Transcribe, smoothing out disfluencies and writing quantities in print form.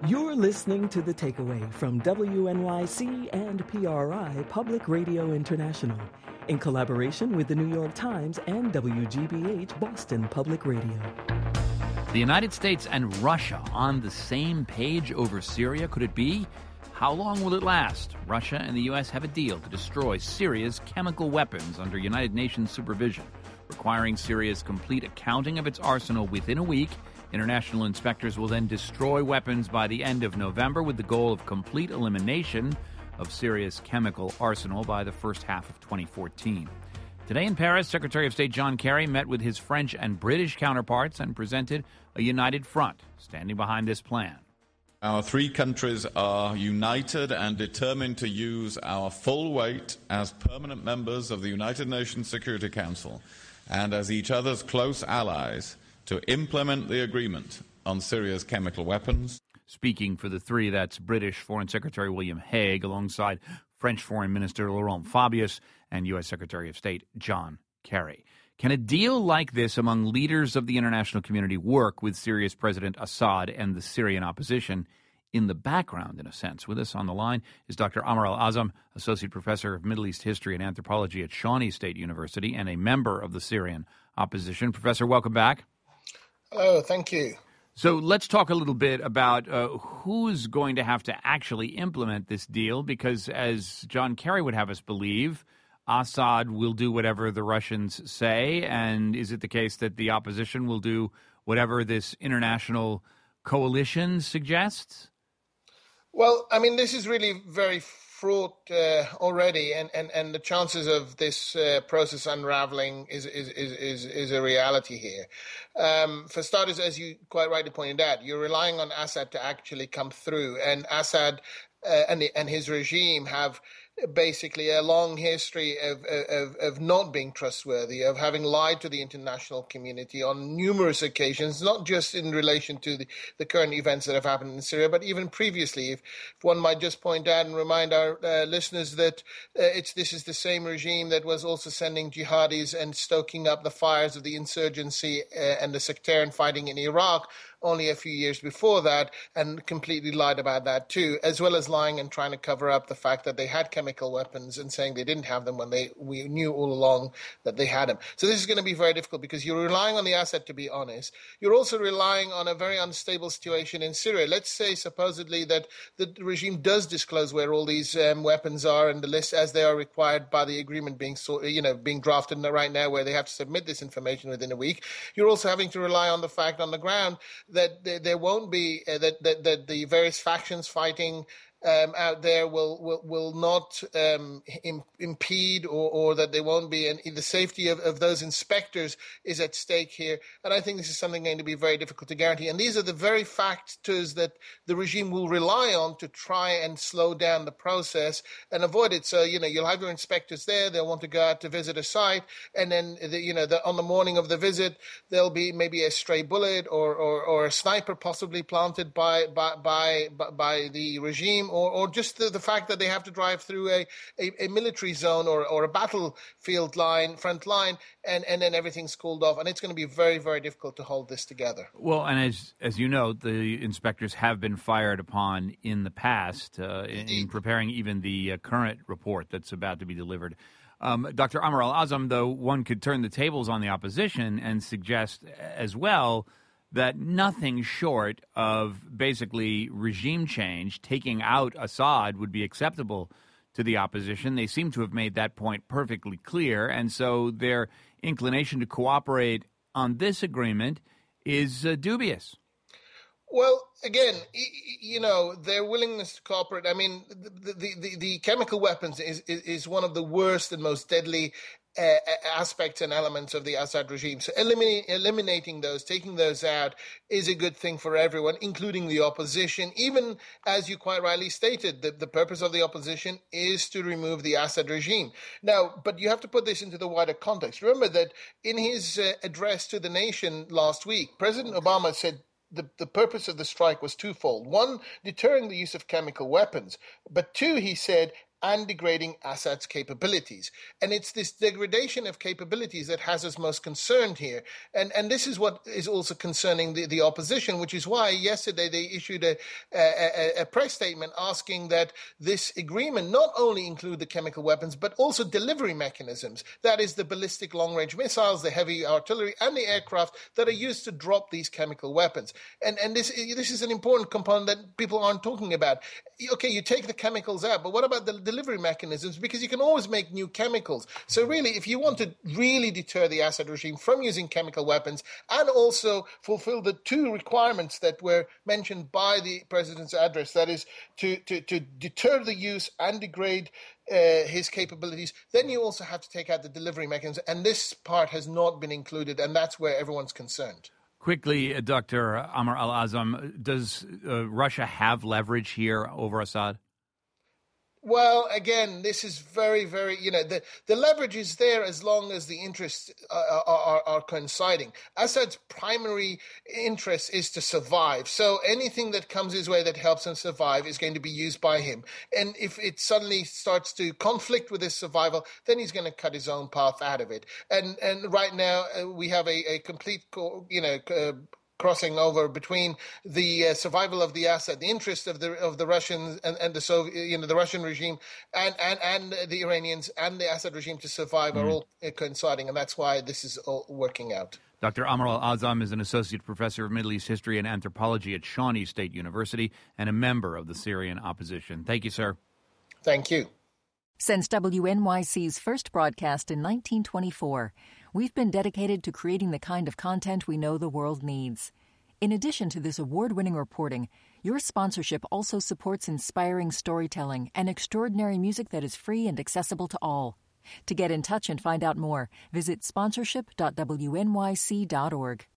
You're listening to The Takeaway from WNYC and PRI Public Radio International in collaboration with the New York Times and WGBH Boston Public Radio. The United States and Russia on the same page over Syria? Could it be? How long will it last? Russia and the U.S. have a deal to destroy Syria's chemical weapons under United Nations supervision, requiring Syria's complete accounting of its arsenal within a week. International inspectors will then destroy weapons by the end of November with the goal of complete elimination of Syria's chemical arsenal by the first half of 2014. Today in Paris, Secretary of State John Kerry met with his French and British counterparts and presented a united front standing behind this plan. Our three countries are united and determined to use our full weight as permanent members of the United Nations Security Council and as each other's close allies to implement the agreement on Syria's chemical weapons. Speaking for the three, that's British Foreign Secretary William Hague alongside French Foreign Minister Laurent Fabius and U.S. Secretary of State John Kerry. Can a deal like this among leaders of the international community work with Syria's President Assad and the Syrian opposition in the background, in a sense? With us on the line is Dr. Amr al-Azam, Associate Professor of Middle East History and Anthropology at Shawnee State University and a member of the Syrian opposition. Professor, welcome back. Hello, thank you. So let's talk a little bit about who's going to have to actually implement this deal, because as John Kerry would have us believe, Assad will do whatever the Russians say, and is it the case that the opposition will do whatever this international coalition suggests? Well, I mean, this is really very fraught already, and the chances of this process unraveling is a reality here. For starters, as you quite rightly pointed out, you're relying on Assad to actually come through, and Assad and his regime have basically a long history of not being trustworthy, of having lied to the international community on numerous occasions, not just in relation to the current events that have happened in Syria, but even previously. If one might just point out and remind our listeners that this is the same regime that was also sending jihadis and stoking up the fires of the insurgency and the sectarian fighting in Iraq only a few years before that, and completely lied about that too, as well as lying and trying to cover up the fact that they had chemical weapons and saying they didn't have them when we knew all along that they had them. So this is going to be very difficult because you're relying on the asset, to be honest. You're also relying on a very unstable situation in Syria. Let's say supposedly that the regime does disclose where all these weapons are and the list as they are required by the agreement being drafted right now, where they have to submit this information within a week. You're also having to rely on the fact on the ground that there won't be that the various factions fighting out there will not impede or that there won't be, and the safety of those inspectors is at stake here. And I think this is something going to be very difficult to guarantee. And these are the very factors that the regime will rely on to try and slow down the process and avoid it. So, you'll have your inspectors there. They'll want to go out to visit a site. And then, on the morning of the visit, there'll be maybe a stray bullet or a sniper possibly planted by the regime. Or just the fact that they have to drive through a military zone or a battlefield front line, and then everything's cooled off. And it's going to be very, very difficult to hold this together. Well, and as you know, the inspectors have been fired upon in the past in preparing even the current report that's about to be delivered. Dr. Amr al-Azam, though, one could turn the tables on the opposition and suggest as well that nothing short of basically regime change, taking out Assad, would be acceptable to the opposition. They seem to have made that point perfectly clear, and so their inclination to cooperate on this agreement is dubious. Well, again, their willingness to cooperate. I mean, the chemical weapons is one of the worst and most deadly aspects and elements of the Assad regime. So eliminating those, taking those out, is a good thing for everyone, including the opposition. Even as you quite rightly stated, the purpose of the opposition is to remove the Assad regime. Now, but you have to put this into the wider context. Remember that in his address to the nation last week, President Obama said the purpose of the strike was twofold. One, deterring the use of chemical weapons. But two, he said, and degrading Assad's capabilities. And it's this degradation of capabilities that has us most concerned here. And this is what is also concerning the opposition, which is why yesterday they issued a press statement asking that this agreement not only include the chemical weapons, but also delivery mechanisms. That is the ballistic long-range missiles, the heavy artillery, and the aircraft that are used to drop these chemical weapons. And this is an important component that people aren't talking about. Okay, you take the chemicals out, but what about the delivery mechanisms? Because you can always make new chemicals. So really, if you want to really deter the Assad regime from using chemical weapons and also fulfill the two requirements that were mentioned by the president's address, that is to deter the use and degrade his capabilities, then you also have to take out the delivery mechanism. And this part has not been included, and that's where everyone's concerned. Quickly, Dr. Amr Al-Azam, does Russia have leverage here over Assad? Well, again, this is very, very, the leverage is there as long as the interests are coinciding. Assad's primary interest is to survive. So anything that comes his way that helps him survive is going to be used by him. And if it suddenly starts to conflict with his survival, then he's going to cut his own path out of it. And right now we have a complete, crossing over between the survival of the Assad, the interest of the Russians and the Soviet, the Russian regime, and the Iranians and the Assad regime to survive are all coinciding, and that's why this is all working out. Dr. Amr Al-Azam is an associate professor of Middle East history and anthropology at Shawnee State University and a member of the Syrian opposition. Thank you, sir. Thank you. Since WNYC's first broadcast in 1924, we've been dedicated to creating the kind of content we know the world needs. In addition to this award-winning reporting, your sponsorship also supports inspiring storytelling and extraordinary music that is free and accessible to all. To get in touch and find out more, visit sponsorship.wnyc.org.